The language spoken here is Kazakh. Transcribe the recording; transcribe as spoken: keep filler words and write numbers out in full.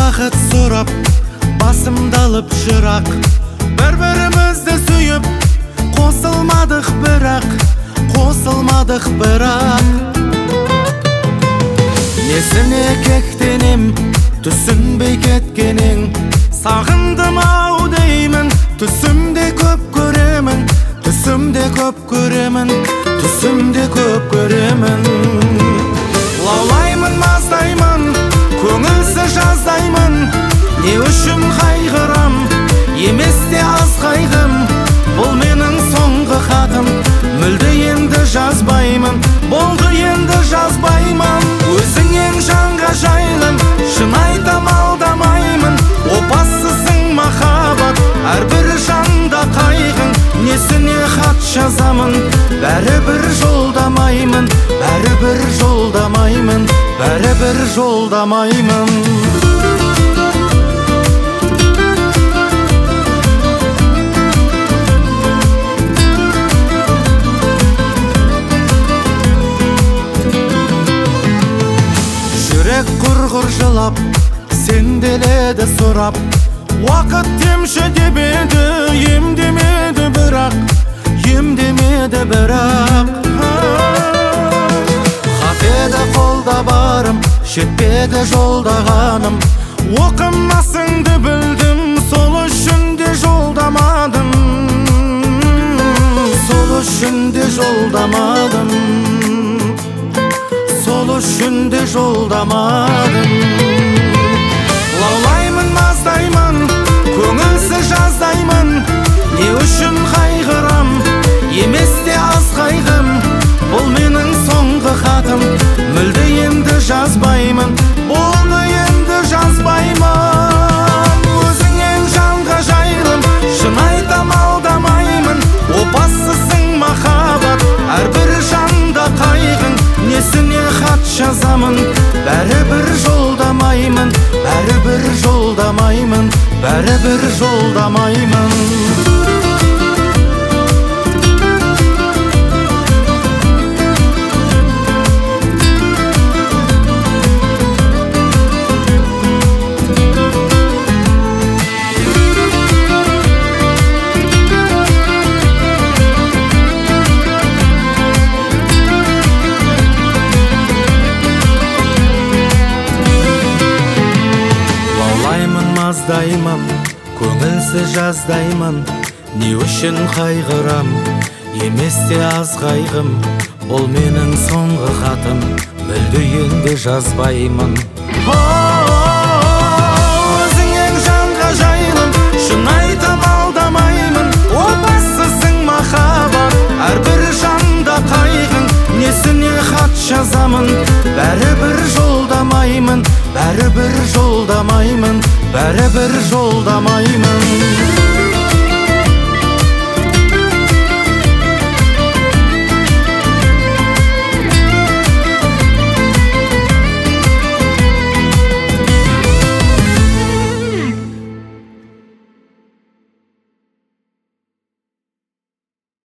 бақыт сұрап, басымды алып жырақ, бір-бірімізді сүйіп, қосылмадық бірақ, қосылмадық бірақ. Несіне кектенем, түсінбей кеткенің, сағындым ау деймін, түсімде көп көремін, түсімде көп көремін, түсімде көп көремін. Лаулаймын, маздаймын, көңілсіз жаздаймын, не үшін қайғырам, еместе аз қайғым, бұл менің соңғы хатым, мүлде енді жазбаймын, болды енді жазбаймын. Өзіңнен жанға жайлым, шын айтам алдамаймын, опассызың махаббат, әрбір жанда қайғың. Несіне хат жазамын, бәрібір жолдамаймын, бәрібір жолдамаймын, бәрібір жолдамаймын. Жүрек құрғыр жылап, сенделеді сұрап, уақыт темші деп еді, емдемеді бірақ, емдемеді бірақ. Хат еді қолда барым, жетпеді жолдағаным, оқымасыңды білдім, сол үшін де жолдамадым, сол үшін де жолдамадым, сол үшін де жолдамадым. Лаулаймын, маздаймын, көңілсіз жаздаймын, не үшін қайғырам, еместе аз қайғым, бұл менің соңғы хатым, мүлде енді жазбаймын, болды енді жазбаймын. Өзіңнен жанға жайлым, шын айтам алдамаймын, опассызың махаббат, әрбір жанда қайғың. Несіне хат жазамын, бәрібір жолдамаймын, бәрібір жолдамаймын, бәрібір жолдамаймын. Маздаймын, көңілсіз жаздаймын, не үшін қайғырам, еместе аз қайғым, бұл менің соңғы хатым, мүлде енді жазбаймын. Өзіңнен жанға жайлым, шын айтам алдамаймын, опассызың махаббат, әрбір жанда қайғың. Несіне хат жазамын, бәрібір жолдамаймын, бәрібір жолдамаймын, бәрібір жолдамаймын.